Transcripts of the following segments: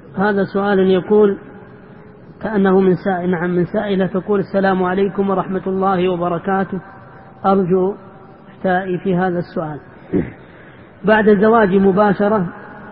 هذا سؤال يقول كأنه من سائل، نعم من سائلة تقول: السلام عليكم ورحمة الله وبركاته، أرجو إفتائي في هذا السؤال. بعد زواجي مباشرة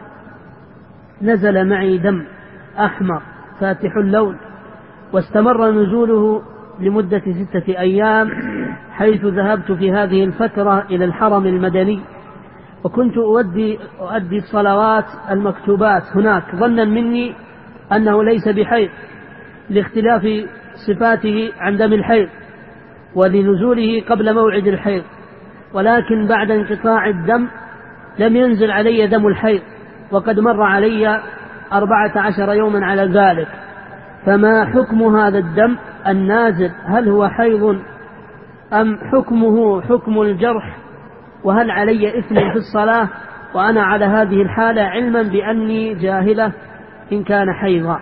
نزل معي دم أحمر فاتح اللون، واستمر نزوله لمدة 6 أيام، حيث ذهبت في هذه الفترة إلى الحرم المدني، وكنت أؤدي الصلوات المكتوبات هناك ظنا مني أنه ليس بحيض لاختلاف صفاته عن دم الحيض ولنزوله قبل موعد الحيض، ولكن بعد انقطاع الدم لم ينزل علي دم الحيض، وقد مر علي 14 يوما على ذلك، فما حكم هذا الدم النازل؟ هل هو حيض أم حكمه حكم الجرح؟ وهل علي إثم في الصلاة وأنا على هذه الحالة، علما بأني جاهلة إن كان حيضا؟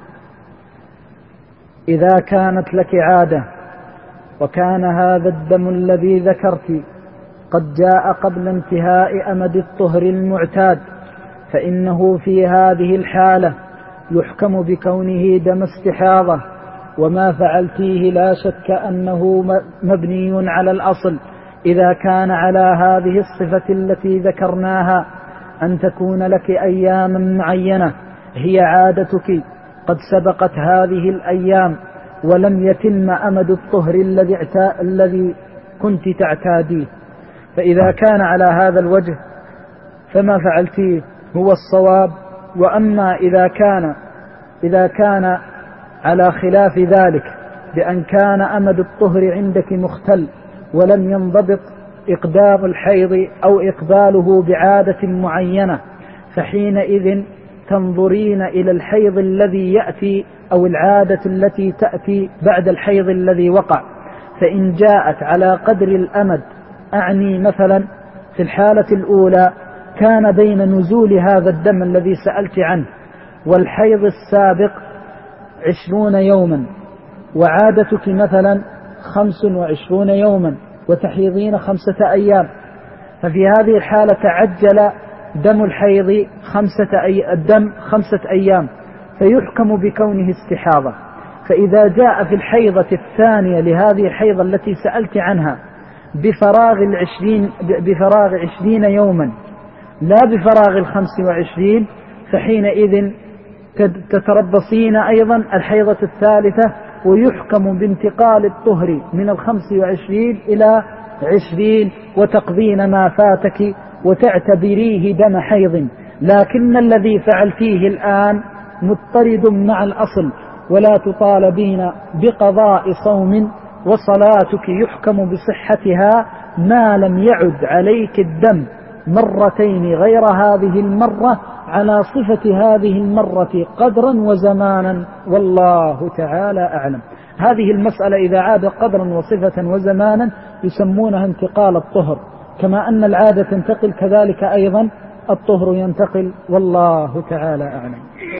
إذا كانت لك عادة وكان هذا الدم الذي ذكرت قد جاء قبل انتهاء أمد الطهر المعتاد، فإنه في هذه الحالة يحكم بكونه دم استحاضة، وما فعلتيه لا شك أنه مبني على الأصل إذا كان على هذه الصفة التي ذكرناها، أن تكون لك أياما معينة هي عادتك قد سبقت هذه الأيام ولم يتم أمد الطهر الذي كنت تعتاديه، فإذا كان على هذا الوجه فما فعلتيه هو الصواب. وأما إذا كان على خلاف ذلك، بأن كان أمد الطهر عندك مختل ولم ينضبط إقدام الحيض أو إقباله بعادة معينة، فحينئذ تنظرين إلى الحيض الذي يأتي أو العادة التي تأتي بعد الحيض الذي وقع، فإن جاءت على قدر الأمد، أعني مثلا في الحالة الأولى كان بين نزول هذا الدم الذي سألت عنه والحيض السابق 20 يوما، وعادتك مثلا 25 يوما وتحيضين 5 أيام، ففي هذه الحالة تعجل دم الحيض 5 أيام، فيحكم بكونه استحاضة. فإذا جاء في الحيضة الثانية لهذه الحيضة التي سألت عنها بفراغ 20 يوما لا بفراغ 25، فحينئذ تتربصين أيضا الحيضة الثالثة، ويحكم بانتقال الطهر من 25 إلى 20 وتقضين ما فاتك وتعتبريه دم حيض. لكن الذي فعلتيه الآن مضطرد مع الأصل، ولا تطالبين بقضاء صوم، وصلاتك يحكم بصحتها ما لم يعد عليك الدم مرتين غير هذه المرة على صفة هذه المرة قدرا وزمانا، والله تعالى أعلم. هذه المسألة إذا عاد قدرا وصفة وزمانا يسمونها انتقال الطهر، كما أن العادة تنتقل كذلك أيضا الطهر ينتقل، والله تعالى أعلم.